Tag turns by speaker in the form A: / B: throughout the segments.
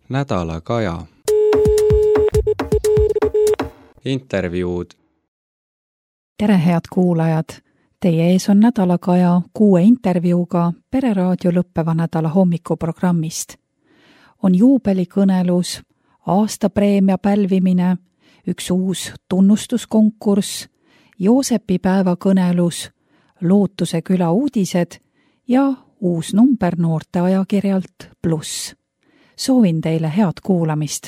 A: Nädalakaja. Intervjuud.
B: Tere, head kuulajad! Teie ees on Nädalakaja 6 intervjuuga Pereraadio lõppeva nädala hommikuprogrammist. On juubelikõnelus, aastapreemia pälvimine, üks uus tunnustuskonkurss, Joosepi päeva kõnelus, Lootuse küla uudised ja uus number noorteajakirjalt Pluss. Soovin teile head kuulamist.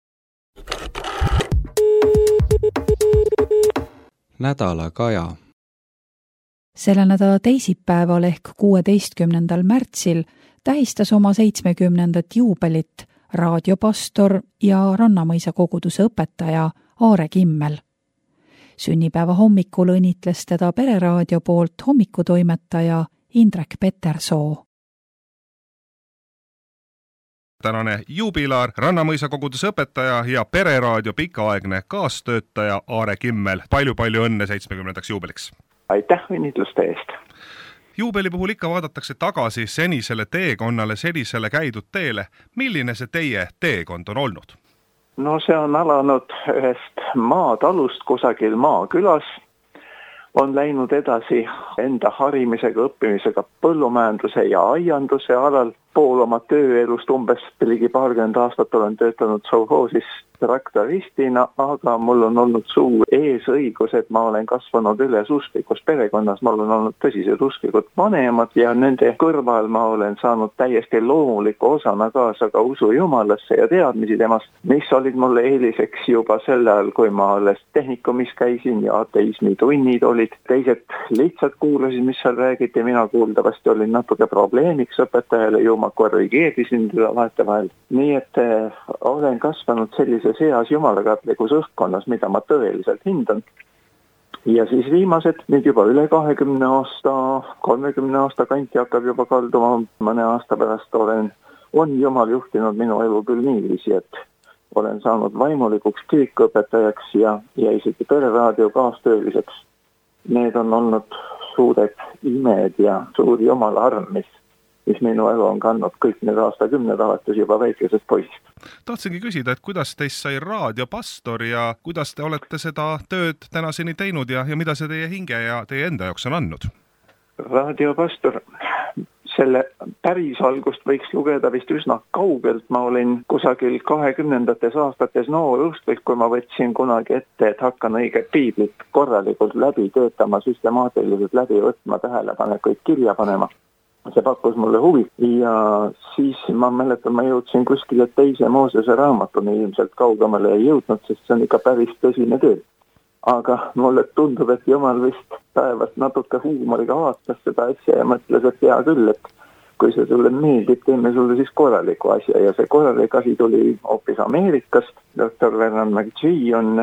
A: Nädalakaja.
B: Selle nädala teisipäeval ehk 16. märtsil tähistas oma 70. juubelit raadiopastor ja Rannamõisa koguduse õpetaja Aare Kimmel. Sünnipäeva hommikul õnnitles teda Pereraadio poolt hommikutoimetaja Indrek Petersoo.
C: Tänane juubilaar, Rannamõisa koguduse õpetaja ja Pereraadio pikaaegne kaastöötaja Aare Kimmel. Palju õnne 70. juubeliks!
D: Aitäh õnnitluste eest!
C: Juubeli puhul ikka vaadatakse tagasi senisele teekonnale, senisele käidud teele. Milline see teie teekond on olnud?
D: No see on alanud ühest maatalust kusagil maakülas. On läinud edasi enda harimisega, õppimisega põllumajanduse ja aianduse alal. Pool oma tööelust umbes ligi 20 aastat olen töötanud sovhoosis traktoristina, aga mul on olnud suur eesõigus, et ma olen kasvanud üles usklikus perekonnas. Mul on olnud tõsised usklikud vanemad ja nende kõrval ma olen saanud täiesti loomuliku osana kaasa ka usu Jumalasse ja teadmisi temast, mis olid mulle eeliseks juba sel ajal, kui ma alles tehnikumis käisin ja ateismi tunnid olid. Teised lihtsalt kuulasid, mis seal räägiti. Mina kuuldavasti olin natuke probleemiks õpetajale, ju ma korrigeerisin teda vahetevahel. Nii et olen kasvanud sellises heas jumalakartlikus õhkkonnas, mida ma tõeliselt hindan. Ja siis viimased, nüüd juba üle 20 aasta, 30 aasta kanti hakkab juba kalduma. Mõne aasta pärast on Jumal juhtinud minu elu küll niiviisi, et olen saanud vaimulikuks kirikuõpetajaks ja isegi Pereraadio kaastööliseks. Need on olnud suured imed ja suur Jumala arm, mis minu elu on kandnud kõik need aastakümned alates juba väikesest poisist.
C: Tahtsingi küsida, et kuidas teist sai raadiopastor ja kuidas te olete seda tööd tänaseni teinud ja mida see teie hinge ja teie enda jaoks on andnud?
D: Raadiopastor, selle päris algust võiks lugeda vist üsna kaugelt. Ma olin kusagil 20. aastates noor usklik, kui ma võtsin kunagi ette, et hakkan õiget piiblit korralikult läbi töötama, süstemaatiliselt läbi võtma, tähelepanekuid kirja panema. See pakkus mulle huvi ja siis ma mäletan, ma jõudsin kuskile teise Moosese raamatuni, ilmselt kaugemale ei jõudnud, sest see on ikka päris tõsine töö. Aga mulle tundub, et Jumal vist päevast natuke huumoriga vaatas seda asja ja mõtles, et hea küll, et kui see sulle meeldib, teeme sulle siis korraliku asja ja see korralik asi tuli hoopis Ameerikast. Dr. Vernon McGee on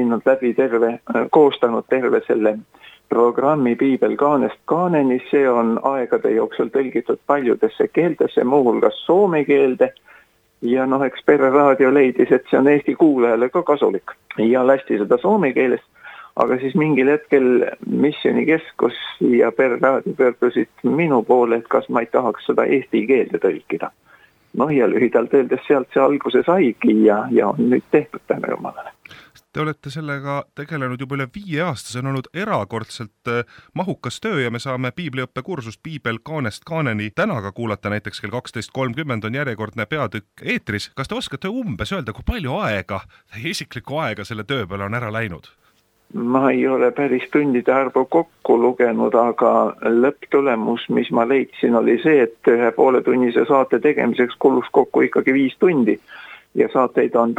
D: koostanud terve selle programmi Piibel kaanest kaaneni. See on aegade jooksul tõlgitud paljudesse keeltesse, muuhulgas soome keelde. Ja eks Pereraadio leidis, et see on Eesti kuulajale ka kasulik ja lasti seda soome keelest. Aga siis mingil hetkel Missionikeskus ja Pereraadio pöördusid minu poole, et kas ma ei tahaks seda eesti keelde tõlkida. Ja lühidalt öeldes sealt see alguse saigi ja on nüüd tehtud tänu Jumalale.
C: Te olete sellega tegelenud juba üle 5 aasta, see on olnud erakordselt mahukas töö ja me saame piibliõppe kursust Piibel kaanest kaaneni täna ka kuulata, näiteks kell 12.30 on järjekordne peatükk eetris. Kas te oskate umbes öelda, kui palju aega, isiklikku aega selle töö peale on ära läinud?
D: Ma ei ole päris tundide arvu kokku lugenud, aga lõpptulemus, mis ma leidsin, oli see, et 1,5 tunnise saate tegemiseks kulus kokku ikkagi 5 tundi. Ja saateid on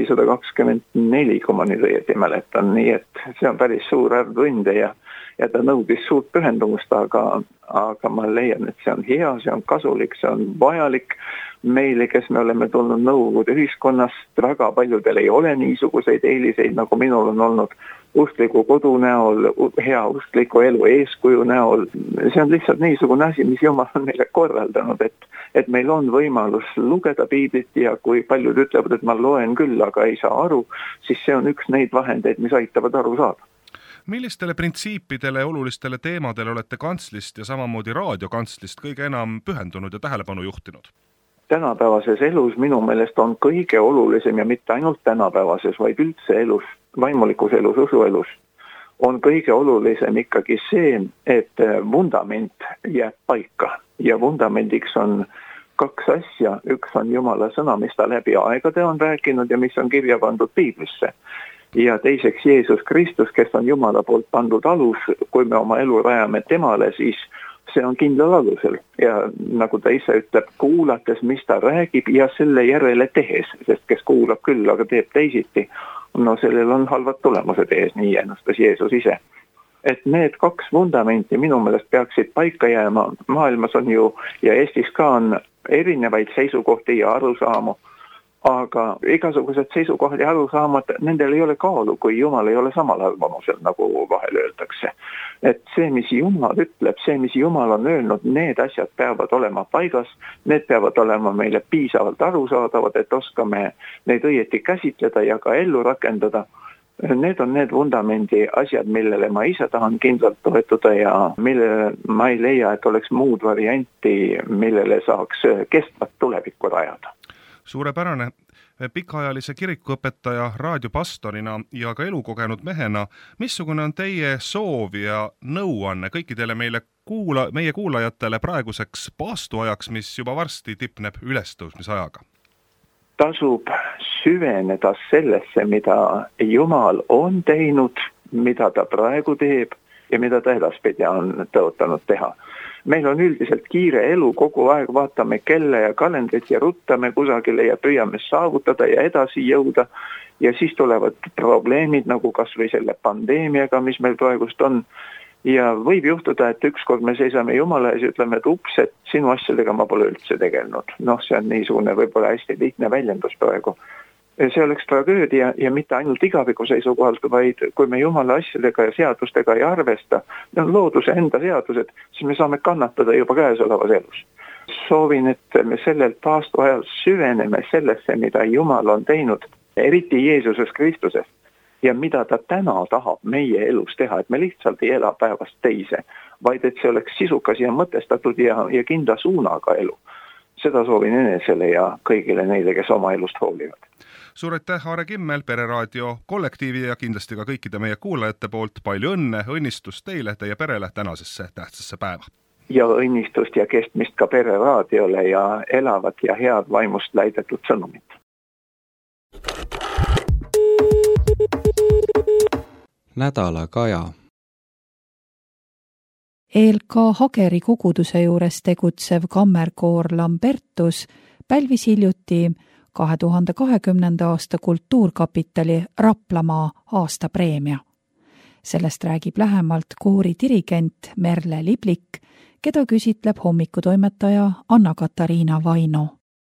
D: 1424, kui ma nüüd õieti mäletan, nii et see on päris suur arv tunde ja ta nõudis suurt pühendumust, aga ma leian, et see on hea, see on kasulik, see on vajalik meile, kes me oleme tulnud Nõukogude ühiskonnast. Väga paljudel ei ole niisuguseid eeliseid, nagu minul on olnud uskliku kodu näol, hea uskliku elu eeskuju näol. See on lihtsalt niisugune asi, mis Jumal on meile korraldanud, et meil on võimalus lugeda piiblit ja kui paljud ütlevad, et ma loen küll, aga ei saa aru, siis see on üks neid vahendeid, mis aitavad aru saada.
C: Millistele printsiipidele ja olulistele teemadele olete kantslist ja samamoodi raadiokanslist kõige enam pühendunud ja tähelepanu juhtinud?
D: tänapäevases elus minu meelest on kõige olulisem ja mitte ainult tänapäevases, vaid üldse elus, vaimulikus elus, usuelus, on kõige olulisem ikkagi see, et vundament jääb paika ja vundamendiks on kaks asja. Üks on Jumala sõna, mis ta läbi aegade on rääkinud ja mis on kirja pandud Piiblisse. Ja teiseks Jeesus Kristus, kes on Jumala poolt pandud alus, kui me oma elu rajame temale, siis see on kindlal alusel ja nagu ta ise ütleb, kuulates, mis ta räägib ja selle järele tehes, sest kes kuulab küll, aga teeb teisiti, no sellel on halvad tulemused ees, nii ennustas Jeesus ise. Et need kaks vundamenti minu meelest peaksid paika jääma. Maailmas on ju ja Eestis ka on erinevaid seisukohti ja arusaamu, aga igasugused seisukohad ja arusaamad, nendel ei ole kaalu, kui Jumal ei ole samal arvamusel, nagu vahel öeldakse. Et see, mis Jumal ütleb, see, mis Jumal on öelnud, need asjad peavad olema paigas, need peavad olema meile piisavalt arusaadavad, et oskame neid õieti käsitleda ja ka ellu rakendada. Need on need vundamendi asjad, millele ma ise tahan kindlalt toetuda ja millele ma ei leia, et oleks muud varianti, millele saaks kestvat tulevikku rajada.
C: Suurepärane. Pikaajalise kirikuõpetaja, raadiopastorina ja ka elukogenud mehena, missugune on teie soov ja nõuanne kõikidele meie kuulajatele praeguseks paastuajaks, mis juba varsti tipneb ülestõusmisajaga?
D: Tasub süveneda sellesse, mida Jumal on teinud, mida ta praegu teeb ja mida ta edaspidi on tõotanud teha. Meil on üldiselt kiire elu, kogu aeg vaatame kella ja kalendrit ja ruttame kusagile ja püüame saavutada ja edasi jõuda. Ja siis tulevad probleemid, nagu kas või selle pandeemiaga, mis meil praegust on. Ja võib juhtuda, et ükskord me seisame Jumala ja ütleme, et ups, et sinu asjadega ma pole üldse tegelenud. See on niisugune võib-olla hästi lihtne väljendus praegu. See oleks tragöödia ja mitte ainult igaviku seisukohalt, vaid kui me Jumala asjadega ja seadustega ei arvesta, need on looduse enda seadused, siis me saame kannatada juba käesolevas elus. Soovin, et me sellel paastuajal süveneme sellesse, mida Jumal on teinud, eriti Jeesuses Kristuses, ja mida ta täna tahab meie elus teha, et me lihtsalt ei ela päevast teise, vaid et see oleks sisukas ja mõtestatud ja kindla suunaga elu. Seda soovin enesele ja kõigile neile, kes oma elust hoolivad.
C: Suur aitäh, Aare Kimmel, Pereraadio kollektiivi ja kindlasti ka kõikide meie kuulajate poolt. Palju õnne, õnnistust teile, teie perele tänasesse tähtsasse päeva.
D: Ja õnnistust ja kestmist ka Pereraadiole ja elavat ja head vaimust läidetud sõnumit.
A: Nädala Kaja.
B: ELK Hageri koguduse juures tegutsev kammerkoor Lambertus pälvis hiljuti 2020. aasta kultuurkapitali Raplamaa aastapreemia. Sellest räägib lähemalt koori dirigent Merle Liblik, keda küsitleb hommikutoimetaja Anna-Katariina Vaino.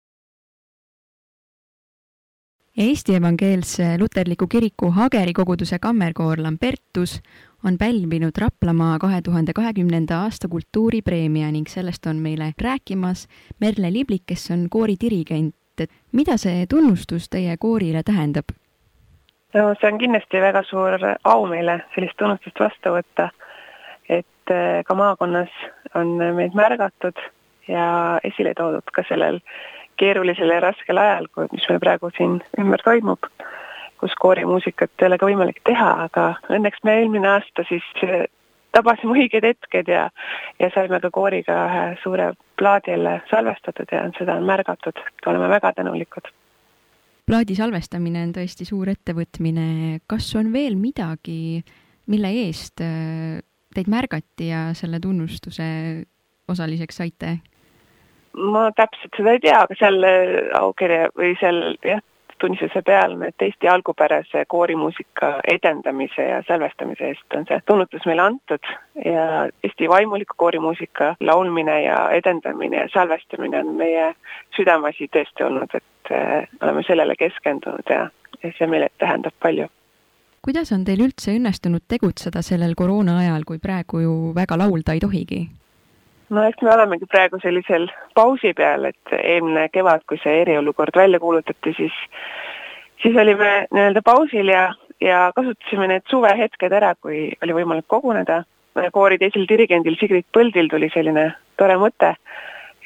E: Eesti evangeelse luterliku kiriku Hageri koguduse kammerkoor Lambertus on pälvinud Raplamaa 2020. aasta kultuuripreemia ning sellest on meile rääkimas Merle Liblik, kes on koori dirigent. Mida see tunnustus teie koorile tähendab?
F: No, see on kindlasti väga suur au meile sellist tunnustust vastu võtta, et ka maakonnas on meid märgatud ja esile toodud ka sellel keerulisel ja raskel ajal, mis meil praegu siin ümber toimub, kus koorimuusikat ei ole ka võimalik teha, aga õnneks me eelmine aasta siis tabasime õiged hetked ja saime ka kooriga ühe suure plaadi jälle salvestatud ja seda on märgatud. Oleme väga tänulikud.
E: Plaadi salvestamine on tõesti suur ettevõtmine. Kas on veel midagi, mille eest teid märgati ja selle tunnustuse osaliseks saite?
F: Ma täpselt seda ei tea, aga seal aukirja või seal tunnistuse peal, et Eesti algupärase koorimuusika edendamise ja salvestamise eest on see tunnustus meile antud ja Eesti vaimuliku koorimuusika laulmine ja edendamine ja salvestamine on meie südamasi tõesti olnud, et oleme sellele keskendunud ja see meile tähendab palju.
E: Kuidas on teil üldse õnnestunud tegutseda sellel koroona ajal, kui praegu ju väga laulda ei tohigi?
F: No eks me olemegi praegu sellisel pausi peal, et eelmine kevad, kui see eriolukord välja kuulutati, siis olime nii-öelda pausil ja kasutasime need suvehetked ära, kui oli võimalik koguneda. Koori teisel dirigendil Sigrid Põldil tuli selline tore mõte, et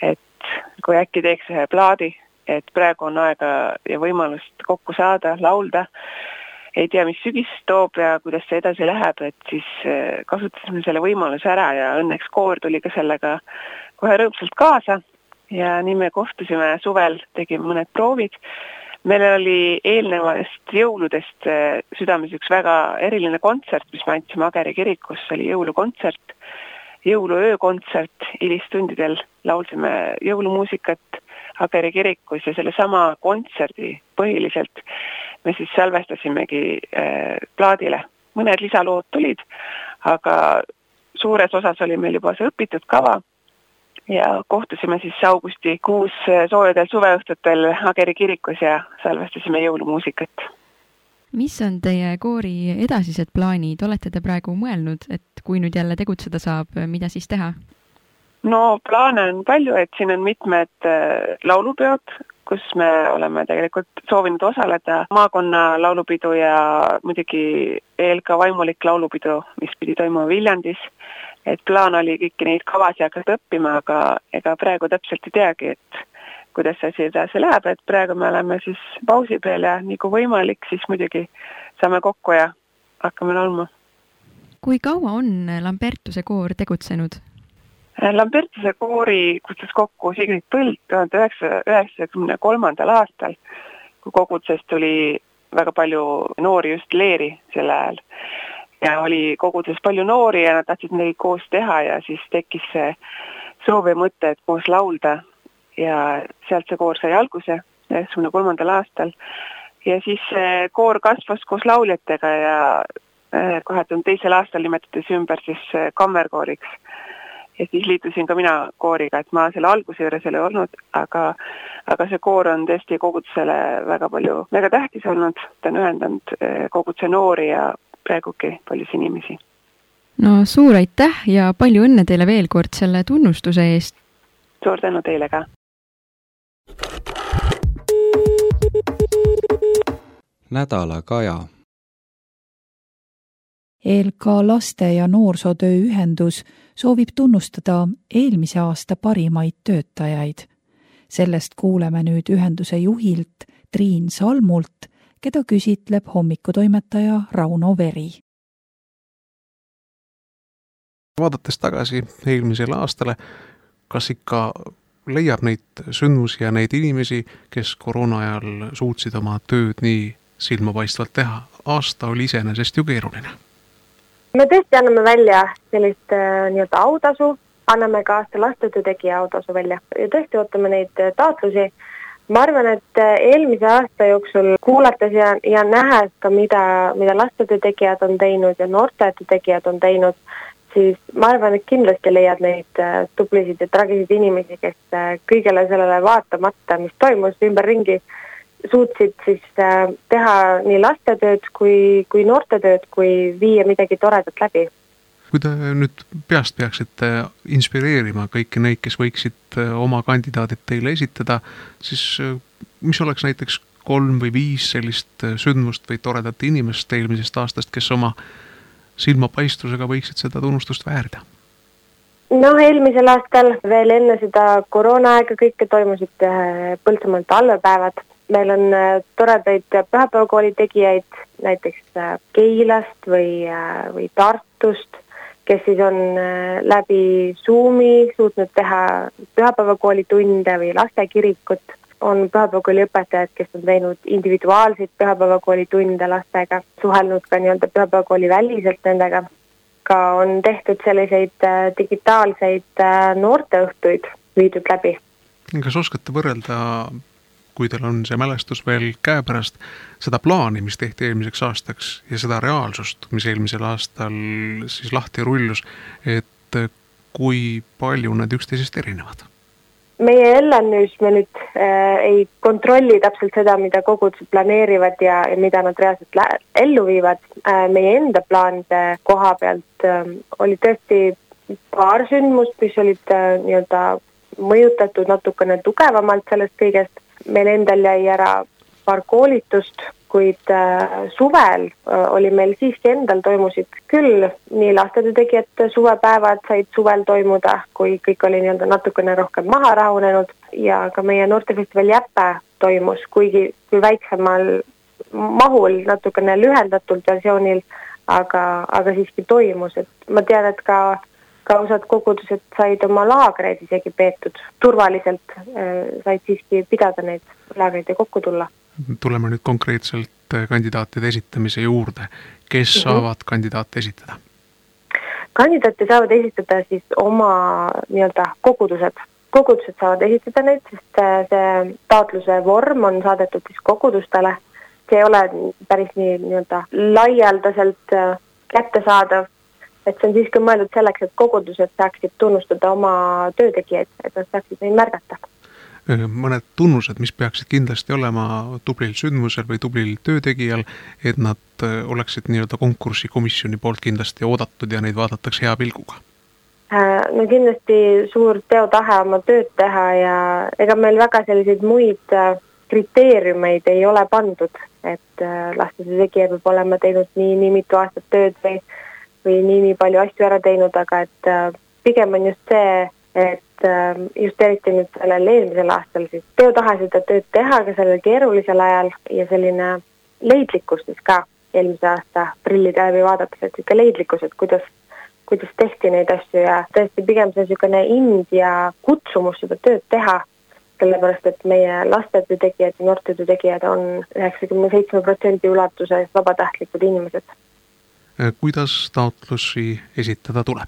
F: kui äkki teeks ühe plaadi, et praegu on aega ja võimalust kokku saada, laulda. Ei tea, mis sügis toob ja kuidas see edasi läheb, et siis kasutasime selle võimaluse ära ja õnneks koor tuli ka sellega kohe rõõmsalt kaasa ja nii me kohtusime suvel, tegime mõned proovid. Meil oli eelnevast jõuludest südames üks väga eriline kontsert, mis me andsime Ageri kirikus, see oli jõulukontsert, jõuluöökontsert, hilistundidel laulsime jõulumuusikat Ageri kirikus ja selle sama kontserdi põhiliselt me siis salvestasimegi plaadile. Mõned lisalood tulid, aga suures osas oli meil juba see õpitud kava ja kohtusime siis augustikuus soojadel suveõhtutel Ageri kirikus ja salvestasime jõulumuusikat.
E: Mis on teie koori edasised plaanid? Olete te praegu mõelnud, et kui nüüd jälle tegutseda saab, mida siis teha?
F: No plaane on palju, et siin on mitmed laulupeod, kus me oleme tegelikult soovinud osaleda. Maakonna laulupidu ja muidugi ELK vaimulik laulupidu, mis pidi toimuma Viljandis. Et plaan oli kõiki neid kavasi hakata õppima, aga ega praegu täpselt ei teagi, et kuidas see asi edasi läheb. Et praegu me oleme siis pausi peal ja nii kui võimalik, siis muidugi saame kokku ja hakkame laulma.
E: Kui kaua on Lambertuse koor tegutsenud?
F: Lambertuse koori kutsus kokku Sigrid Põld 1993. aastal, kui kogudusest tuli väga palju noori just leeri sel ajal. Ja oli koguduses palju noori ja nad tahtsid neid koos teha ja siis tekkis see soov ja mõte, et koos laulda. Ja sealt see koor sai alguse 1993. aastal. Ja siis koor kasvas koos lauljatega ja 2002. aastal nimetades ümber siis kammerkooriks. Ja siis liitusin ka mina kooriga, et ma selle alguse juures ei olnud, aga see koor on tõesti kogudusele väga tähtis olnud. Ta on ühendanud koguduse noori ja praegugi paljus inimesi.
E: No suur aitäh ja palju õnne teile veel kord selle tunnustuse eest.
F: Suur tänu teile ka.
A: Nädala kaja.
B: ELK laste- ja noorsootöö ühendus soovib tunnustada eelmise aasta parimaid töötajaid. Sellest kuuleme nüüd ühenduse juhilt Triin Salmult, keda küsitleb hommikutoimetaja Rauno Veri.
G: Vaadates tagasi eelmisele aastale, kas ikka leiab neid sündmusi ja neid inimesi, kes koroona ajal suutsid oma tööd nii silmapaistvalt teha? Aasta oli iseenesest ju keeruline.
H: Me tõesti anname välja sellist nii-öelda autasu, anname ka aasta lastetöö tegija autasu välja ja tõesti ootame neid taotlusi. Ma arvan, et eelmise aasta jooksul kuulates ja nähes ka, mida lastetöö tegijad on teinud ja noortetöö tegijad on teinud, siis ma arvan, et kindlasti leiad neid tublisid ja tragisid inimesi, kes kõigele sellele vaatamata, mis toimus ümberringi, suutsid siis teha nii lastetööd kui noortetööd, kui viia midagi toredat läbi.
G: Kui te nüüd peast peaksite inspireerima kõiki neid, kes võiksid oma kandidaadid teile esitada, siis mis oleks näiteks 3 või 5 sellist sündmust või toredat inimest eelmisest aastast, kes oma silmapaistusega võiksid seda tunnustust väärida?
H: No eelmisel aastal veel enne seda koroona aega kõike toimusid Põltsamaal talvepäevad. Meil on toredaid pühapäevakooli tegijaid näiteks Keilast või Tartust, kes siis on läbi Zoomi suutnud teha pühapäevakooli tunde või lastekirikut. On pühapäevakooli õpetajad, kes on teinud individuaalseid pühapäevakooli tunde lastega, suhelnud ka nii-öelda pühapäevakooli väliselt nendega. Ka on tehtud selliseid digitaalseid noorteõhtuid viidud läbi.
G: Kas oskate võrrelda, kui teil on see mälestus veel käepärast, seda plaani, mis tehti eelmiseks aastaks ja seda reaalsust, mis eelmisel aastal siis lahti rullus, et kui palju need üksteisest erinevad?
H: Meie Ellannüüs me nüüd ei kontrolli täpselt seda, mida kogudused planeerivad ja mida nad reaalselt ellu viivad. Meie enda plaanide koha pealt oli tõesti paar sündmust, mis olid nii-öelda mõjutatud natukene tugevamalt sellest kõigest. Meil endal jäi ära paar koolitust, kuid suvel oli meil siiski endal toimusid küll nii lastetöötegijate suvepäevad said suvel toimuda, kui kõik oli nii-öelda natukene rohkem maha rahunenud ja ka meie noortefestival Jäpe toimus, kuigi kui väiksemal mahul, natukene lühendatult versioonil, aga siiski toimus, et ma tean, et ka osad kogudused said oma laagreid isegi peetud. Turvaliselt said siiski pidada neid laagreid ja kokku tulla.
G: Tuleme nüüd konkreetselt kandidaatide esitamise juurde. Kes saavad kandidaate esitada?
H: Kandidaate saavad esitada siis oma nii-öelda kogudused. Kogudused saavad esitada neid, sest see taotluse vorm on saadetud siis kogudustele. See ei ole päris nii-öelda laialdaselt kättesaadav, et see on siiski mõeldud selleks, et kogudused saaksid tunnustada oma töötegijaid, et nad saaksid neid märgata.
G: Mõned tunnused, mis peaksid kindlasti olema tublil sündmusel või tublil töötegijal, et nad oleksid nii-öelda konkursikomisjoni poolt kindlasti oodatud ja neid vaadatakse hea pilguga?
H: No kindlasti suur teotahe oma tööd teha ja ega meil väga selliseid muid kriteeriumeid ei ole pandud, et lastetöötegija peab olema teinud nii mitu aastat tööd või nii palju asju ära teinud, aga et pigem on just see, et just eriti nüüd sellel eelmisel aastal siis teotahe seda tööd teha ka sellel keerulisel ajal ja selline leidlikkus siis ka eelmise aasta prillide läbi vaadates, et ikka leidlikkus, et kuidas tehti neid asju ja tõesti pigem see niisugune ind ja kutsumus seda tööd teha, sellepärast, et meie lastetöötegijad ja noortetöötegijad on 97% ulatuses vabatahtlikud inimesed.
G: Kuidas taotlusi esitada tuleb?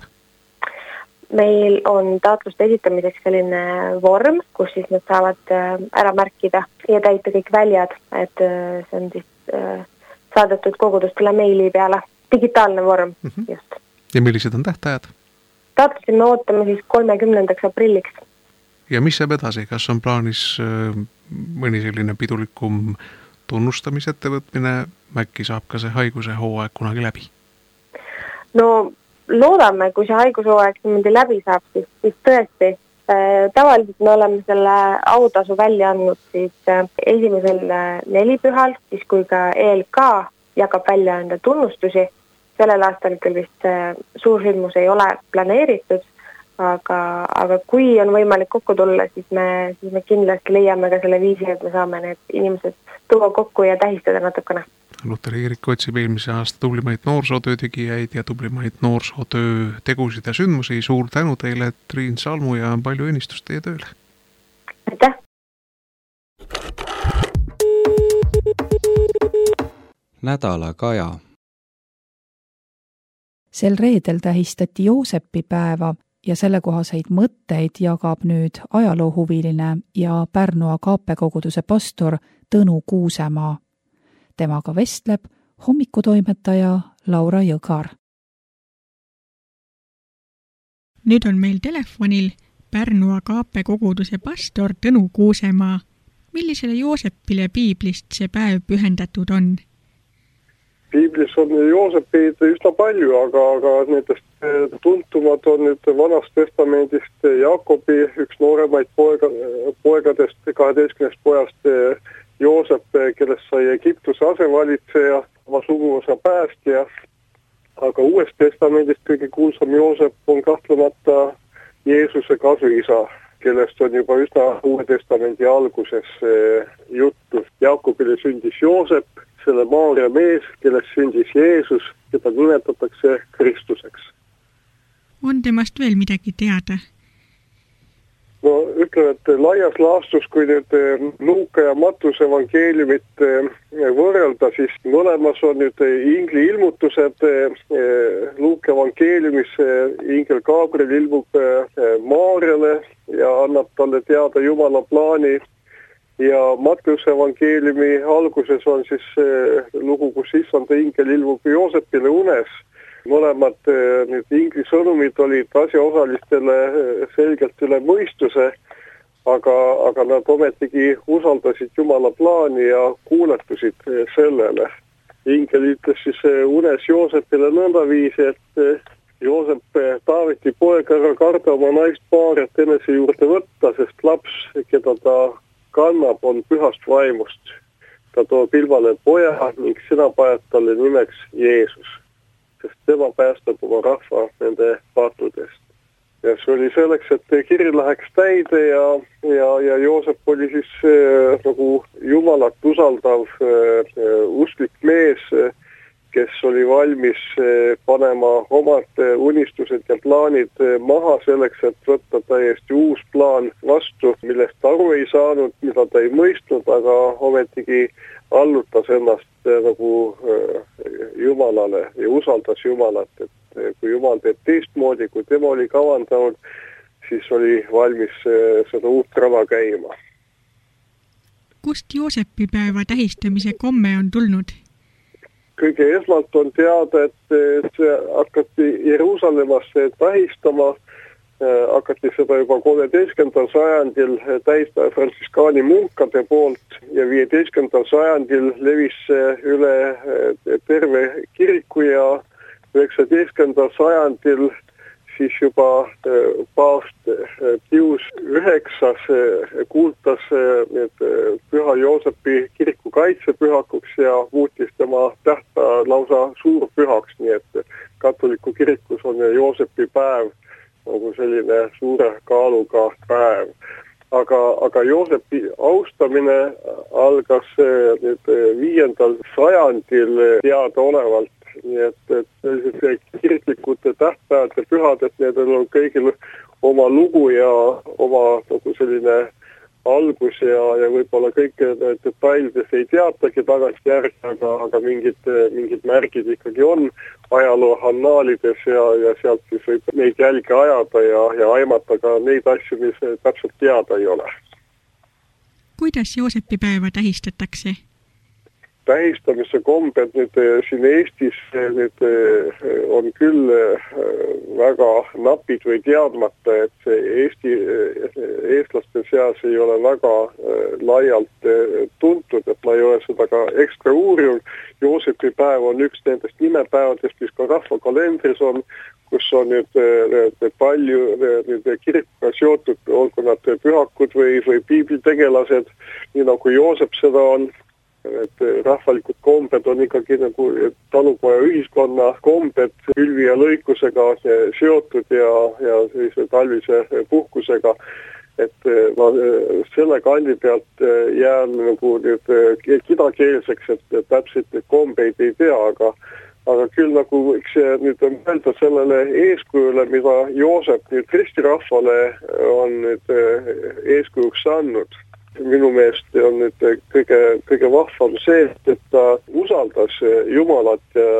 H: Meil on taotluste esitamiseks selline vorm, kus siis nad saavad ära märkida ja täita kõik väljad, et see on siis saadetud kogudustele meili peale. Digitaalne vorm, just.
G: Ja millised on tähtajad?
H: Taotlusi me ootame siis 30. aprilliks.
G: Ja mis jääb edasi? Kas on plaanis mõni selline pidulikum tunnustamise ettevõtmine? Äkki saab ka see haiguse hooaeg kunagi läbi?
H: No loodame, kui see haigushooaeg niimoodi läbi saab, siis tõesti. Tavaliselt me oleme selle autasu välja andnud siis esimesel nelipühal, siis kui ka ELK jagab välja enda tunnustusi. Sellel aastal küll vist suursündmus ei ole planeeritud, aga kui on võimalik kokku tulla, siis me kindlasti leiame ka selle viisi, et me saame need inimesed tuua kokku ja tähistada natukene.
G: Luteri kirik otsib eelmise aasta tublimaid noorsootöötegijaid ja tublimaid noorsootöö tegusid ja sündmusi. Suur tänu teile, Triin Salmu, ja palju õnnistust teie tööle.
H: Aitäh!
A: Nädala kaja.
B: Sel reedel tähistati Joosepi päeva ja sellekohaseid mõtteid jagab nüüd ajaloohuviline ja Pärnu Agapekoguduse pastor Tõnu Kuusemaa. Temaga vestleb hommikutoimetaja Laura Jõgar.
I: Nüüd on meil telefonil Pärnu Agapekoguduse pastor Tõnu Kuusemaa. Millisele Joosepile piiblist see päev pühendatud on?
J: Piiblis on Joosepeid üsna palju, aga nendest tuntumad on nüüd Vanast testamendist Jaakobi, üks nooremaid poegadest, 12 pojast Joosep, kellest sai Egiptuse asevalitseja, oma suguvõsa päästja. Aga Uuest testamendist kõige kuulsam Joosep on kahtlemata Jeesuse kasuisa, kellest on juba üsna Uue testamendi alguses juttu. Jaakobile sündis Joosep, selle Maaria mees, kellest sündis Jeesus, keda nimetatakse Kristuseks.
I: On temast veel midagi teada?
J: No ütleme, et laias laastus, kui nüüd Luuka ja Mattuse evangeeliumit võrrelda, siis mõlemas on nüüd ingli ilmutused. Luuka evangeeliumis ingel Gabriel ilmub Maarjale ja annab talle teada Jumala plaani. Ja Mattuse evangeeliumi alguses on siis lugu, kus issanda ingel ilmub Joosepile unes. Mõlemad nüüd ingli sõnumid olid asjaosalistele selgelt üle mõistuse, aga nad ometigi usaldasid Jumala plaani ja kuuletusid sellele. Ingel ütles siis unes Joosepile nõndaviisi, et Joosep, Taaveti poeg, ära karda oma naist Maarjat enese juurde võtta, sest laps, keda ta kannab, on pühast vaimust. ta toob ilmale poja ning sina paned talle nimeks Jeesus, sest tema päästab oma rahva nende paatudest. Ja see oli selleks, et kiri läheks täide ja Joosep oli siis nagu Jumalat usaldav usklik mees, kes oli valmis panema omad unistused ja plaanid maha selleks, et võtta täiesti uus plaan vastu, millest aru ei saanud, mida ta ei mõistnud, aga ometigi allutas ennast nagu Jumalale ja usaldas Jumalat, et kui Jumal teeb teistmoodi, kui tema oli kavandanud, siis oli valmis seda uut rava käima.
I: Kust Joosepipäeva tähistamise komme on tulnud?
J: Kõige esmalt on teada, et see hakati Jeruusalemmas tähistama, hakati seda juba 13. sajandil tähistada frantsiskaani munkade poolt ja 15. sajandil levis üle terve kiriku ja 19. sajandil siis juba paavst Pius IX kuultas Püha Joosepi kiriku kaitsepühakuks ja muutis tema tähtpäeva lausa suurpühaks, nii et katoliku kirikus on Joosepi päev nagu selline suure kaaluga päev. Aga Joosepi austamine algas nüüd 5. sajandil teadaolevalt. Nii et kiriklikud tähtpäevad ja pühad, et nendel on kõigil oma lugu ja oma nagu selline algus ja võib-olla kõik detailides ei teatagi tagasi järgi, aga mingid märgid ikkagi on ajaloo annaalides ja sealt siis võib neid jälge ajada ja aimata ka neid asju, mis täpselt teada ei ole.
I: Kuidas Joosepipäeva tähistatakse?
J: Tähistamise kombed nüüd siin Eestis nüüd on küll väga napid või teadmata, et see eestlaste seas ei ole väga laialt tuntud, et ma ei ole seda ka ekstra uurinud. Joosepi päev on üks nendest nimepäevadest, mis ka rahvakalendris on, kus on nüüd palju kirikuga seotud, olgu nad pühakud või piiblitegelased, nii nagu Joosep seda on. Et rahvalikud kombed on ikkagi nagu talupoja ühiskonna kombed külvi ja lõikusega seotud ja sellise talvise puhkusega. Et ma selle kandi pealt jään nagu nüüd kidakeelseks, et täpselt kombeid ei tea, aga küll nagu võiks nüüd mõelda sellele eeskujule, mida Joosep nüüd Kristi rahvale on nüüd eeskujuks andnud. Minu meelest on nüüd kõige vahvam see, et ta usaldas Jumalat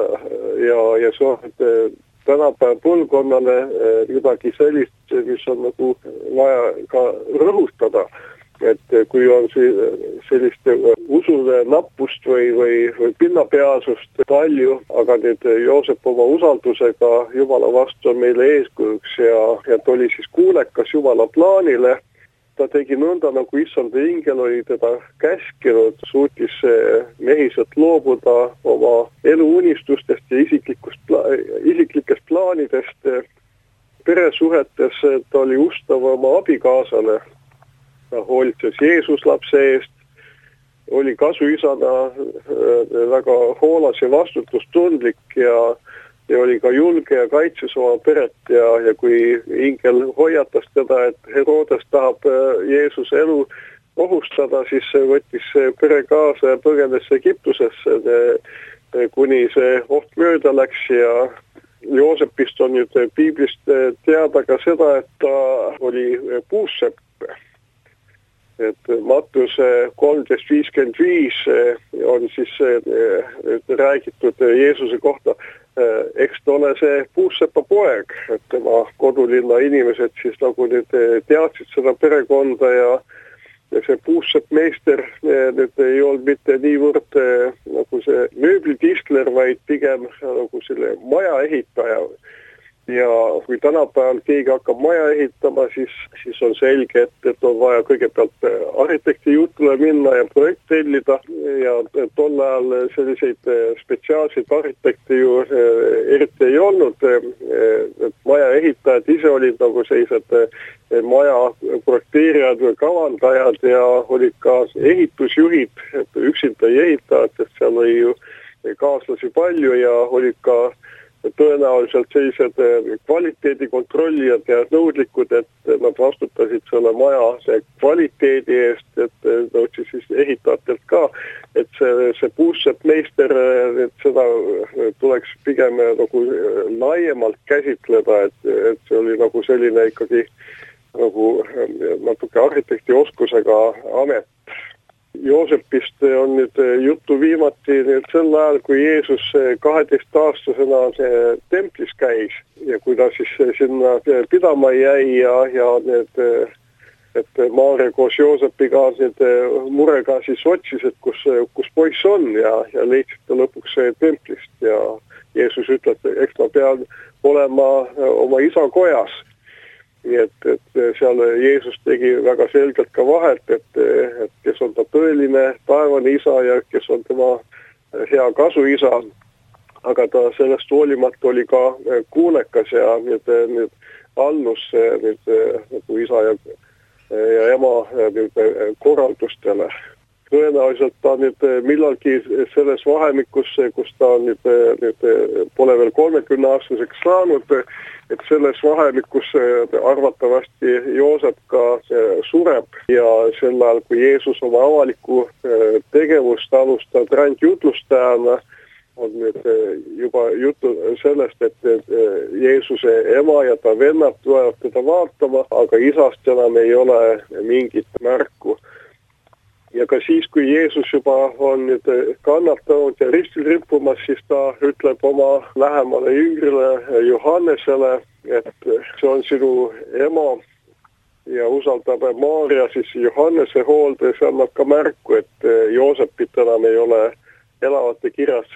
J: ja see on tänapäeva põlvkonnale midagi sellist, mis on nagu vaja ka rõhutada. Et kui on sellist usude nappust või pinnapealsust palju, aga nüüd Joosep oma usaldusega Jumala vastu on meile eeskujuks ja ta oli siis kuulekas Jumala plaanile. Ta tegi nõnda, nagu issanda ingel oli teda käskinud, suutis mehiselt loobuda oma eluunistustest ja isiklikest plaanidest. Peresuhetes ta oli ustav oma abikaasale, ta hoolitses Jeesuslapse eest, oli kasuisana väga hoolas ja vastutustundlik ja oli ka julge ja kaitses oma peret ja kui ingel hoiatas teda, et Herodes tahab Jeesuse elu ohustada, siis võttis pere kaasa ja põgenes Egiptusesse, kuni see oht mööda läks ja Joosepist on nüüd piiblist teada ka seda, et ta oli puussepp. Et Mattuse 13.55 on siis räägitud Jeesuse kohta, eks ta ole see puussepa poeg, et tema kodulinna inimesed siis nagu nüüd teadsid seda perekonda ja see puusseppmeister nüüd ei olnud mitte niivõrd nagu see mööblitistler, vaid pigem nagu selle maja ehitaja. ja kui tänapäeval keegi hakkab maja ehitama, siis on selge, et on vaja kõigepealt arhitekti jutule minna ja projekt tellida ja tol ajal selliseid spetsiaalseid arhitekte ju eriti ei olnud. Maja ehitajad ise olid nagu sellised maja projekteerijad või kavandajad ja olid ka ehitusjuhid, et üksinda ei ehita, et seal oli ju kaaslasi palju ja olid ka tõenäoliselt sellised kvaliteedikontrollijad ja nõudlikud, et nad vastutasid selle maja kvaliteedi eest, et nõudsid siis ehitajatelt ka, et see puusseppmeister, et seda tuleks pigem nagu laiemalt käsitleda, et see oli nagu selline ikkagi nagu natuke arhitekti oskusega amet. Joosepist on nüüd juttu viimati sel ajal, kui Jeesus 12-aastasena templis käis ja kui ta siis sinna pidama jäi ja et Maarja koos Joosepiga murega siis otsis, et kus poiss on ja leidsid ta lõpuks templist ja Jeesus ütleb, et eks ma pean olema oma isa kojas. Nii et seal Jeesus tegi väga selgelt ka vahet, et kes on ta tõeline taevane isa ja kes on tema hea kasuisa, aga ta sellest hoolimata oli ka kuulekas ja nüüd allus nagu isa ja ema korraldustele. Tõenäoliselt ta nüüd millalgi selles vahemikus, kus ta nüüd pole veel 30-aastaseks saanud, et selles vahemikus arvatavasti Joosep ka sureb ja sel ajal, kui Jeesus oma avalikku tegevust alustab rändjutlustajana, on nüüd juba jutu sellest, et Jeesuse ema ja ta vennad tulevad teda vaatama, aga isast enam ei ole mingit märku. Ja ka siis, kui Jeesus juba on nüüd kannatanud ja ristil rippumas, siis ta ütleb oma lähemale jüngrile Johannesele, et see on sinu ema ja usaldab Maarja siis Johannese hoolde, see annab ka märku, et Joosepit enam ei ole elavate kirjas,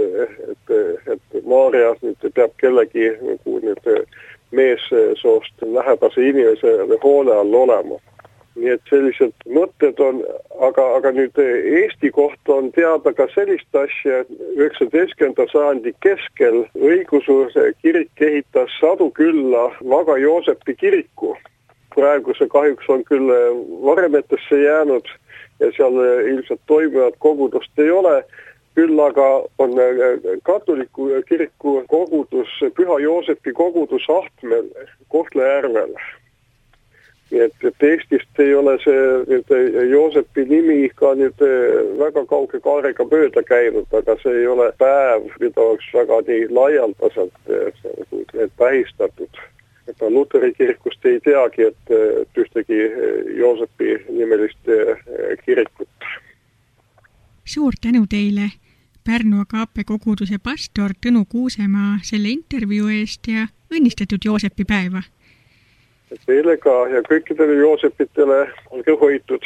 J: et Maarja nüüd peab kellegi nagu nüüd meessoost lähedase inimese hoole all olema. Nii et sellised mõtted on, aga nüüd Eesti kohta on teada ka sellist asja, 19. sajandi keskel õigeusu kirik ehitas Sadukülla Vaga Joosepi kiriku. Praegu see kahjuks on küll varemetesse jäänud ja seal ilmselt toimivat kogudust ei ole, küll aga on katoliku kiriku kogudus, Püha Joosepi kogudus Ahtmel, Kohtla-Järvel. Nii et Eestist ei ole see Joosepi nimi ka nüüd väga kauge kaarega mööda käinud, aga see ei ole päev, mida oleks väga nii laialdaselt tähistatud. Et Luteri kirikust ei teagi, et ühtegi Joosepi nimelist kirikut.
I: Suur tänu teile, Pärnu Agape koguduse pastor Tõnu Kuusemaa selle intervjuu eest ja õnnistatud Joosepi päeva.
J: Teile ka ja kõikidele Joosepitele olge hoitud.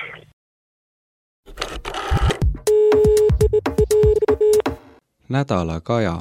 A: Nädala kaja.